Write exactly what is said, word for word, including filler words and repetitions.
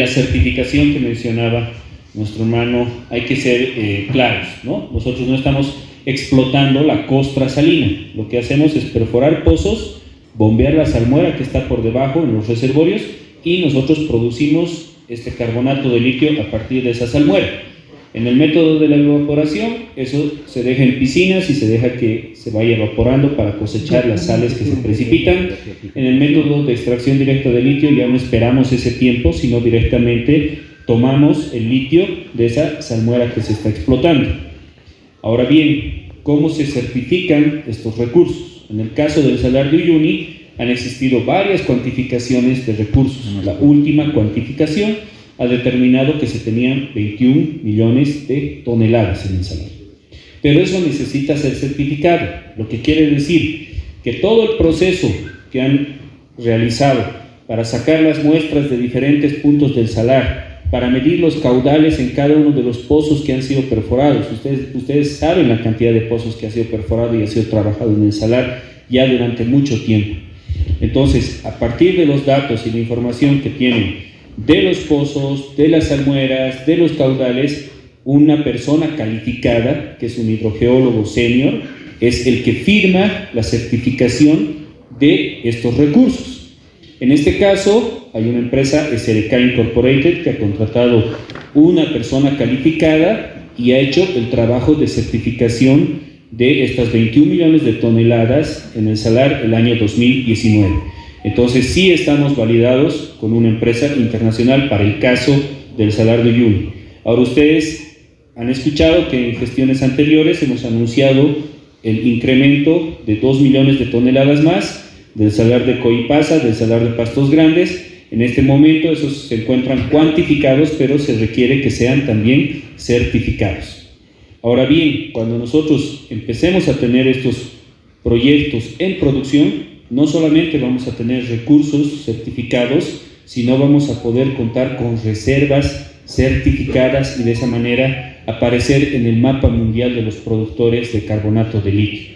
La certificación que mencionaba nuestro hermano, hay que ser eh, claros, ¿no? Nosotros no estamos explotando la costra salina, lo que hacemos es perforar pozos, bombear la salmuera que está por debajo en los reservorios y nosotros producimos este carbonato de litio a partir de esa salmuera. En el método de la evaporación, eso se deja en piscinas y se deja que se vaya evaporando para cosechar las sales que se precipitan. En el método de extracción directa de litio ya no esperamos ese tiempo, sino directamente tomamos el litio de esa salmuera que se está explotando. Ahora bien, ¿cómo se certifican estos recursos? En el caso del Salar de Uyuni han existido varias cuantificaciones de recursos. La última cuantificación ha determinado que se tenían veintiún millones de toneladas en el salar. Pero eso necesita ser certificado, lo que quiere decir que todo el proceso que han realizado para sacar las muestras de diferentes puntos del salar, para medir los caudales en cada uno de los pozos que han sido perforados, ustedes, ustedes saben la cantidad de pozos que ha sido perforado y ha sido trabajado en el salar ya durante mucho tiempo. Entonces, a partir de los datos y la información que tienen de los pozos, de las salmueras, de los caudales, una persona calificada, que es un hidrogeólogo senior, es el que firma la certificación de estos recursos. En este caso, hay una empresa, S R K Incorporated, que ha contratado una persona calificada y ha hecho el trabajo de certificación de estas veintiún millones de toneladas en el salar el año dos mil diecinueve. Entonces sí estamos validados con una empresa internacional para el caso del Salar de Uyuni. Ahora ustedes han escuchado que en gestiones anteriores hemos anunciado el incremento de dos millones de toneladas más del Salar de Coipasa, del Salar de Pastos Grandes. En este momento esos se encuentran cuantificados, pero se requiere que sean también certificados. Ahora bien, cuando nosotros empecemos a tener estos proyectos en producción, no solamente vamos a tener recursos certificados, sino vamos a poder contar con reservas certificadas y de esa manera aparecer en el mapa mundial de los productores de carbonato de litio.